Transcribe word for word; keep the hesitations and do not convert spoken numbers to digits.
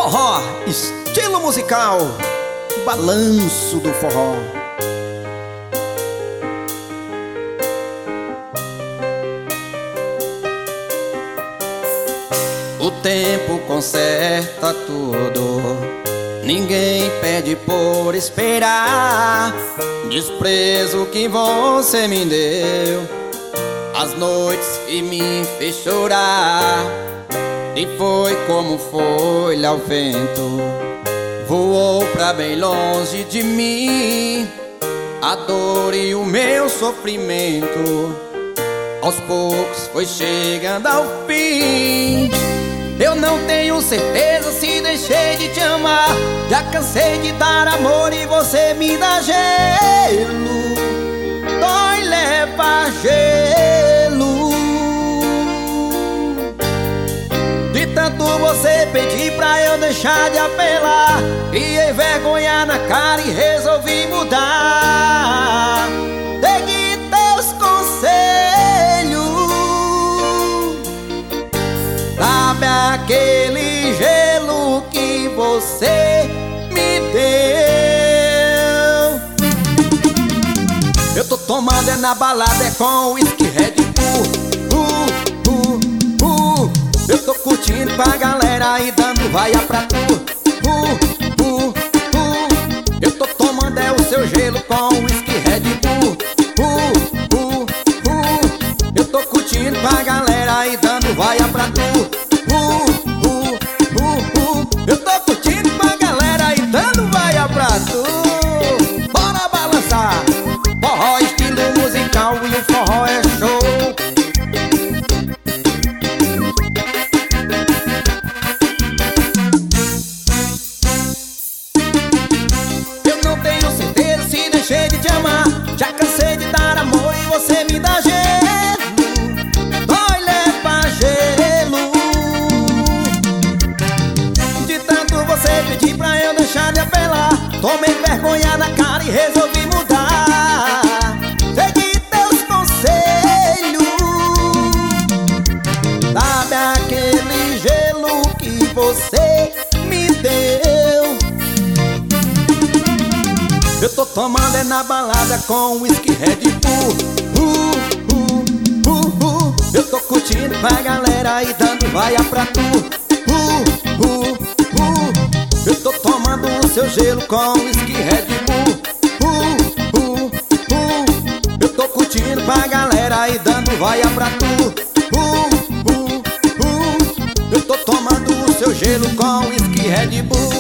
Forró, estilo musical, balanço do forró. O tempo conserta tudo, ninguém pede por esperar. Desprezo que você me deu, as noites que me fez chorar. E foi como folha ao vento, voou pra bem longe de mim. A dor e o meu sofrimento aos poucos foi chegando ao fim. Eu não tenho certeza se deixei de te amar. Já cansei de dar amor e você me dá gelo. Dói, leva gelo. De tanto você pedir pra eu deixar de apelar, criei vergonha na cara e resolvi mudar. Segui teus conselhos, sabe aquele gelo que você me deu. Eu tô tomando é na balada, é com whisky Red Bull. uh, uh, uh. Eu tô curtindo com a galera e dando vaia pra tu. uh, uh, uh. Eu tô tomando é o seu gelo com whisky Red Bull. uh, uh, uh. Eu tô curtindo com a galera e dando vaia pra tu. Uh, uh, uh, uh. Eu tô curtindo com a galera e dando vaia pra tu. Bora balançar, forró estilo musical e o forró é show. Eu não tenho certeza se deixei de te amar. Já cansei de dar amor e você me dá gelo. Dói, leva gelo. De tanto você pedir pra eu deixar de apelar, tomei vergonha na cara e resolvi mudar. Segui teus conselhos, sabe aquele gelo que você me deu. Eu tô tomando é na balada com whisky Red Bull. uh, uh, uh, uh. Eu tô curtindo com a galera e dando vaia pra tu. uh, uh, uh. Eu tô tomando o seu gelo com whisky Red Bull. uh, uh, uh. Eu tô curtindo com a galera e dando vaia pra tu. uh, uh, uh. Eu tô tomando o seu gelo com whisky Red Bull.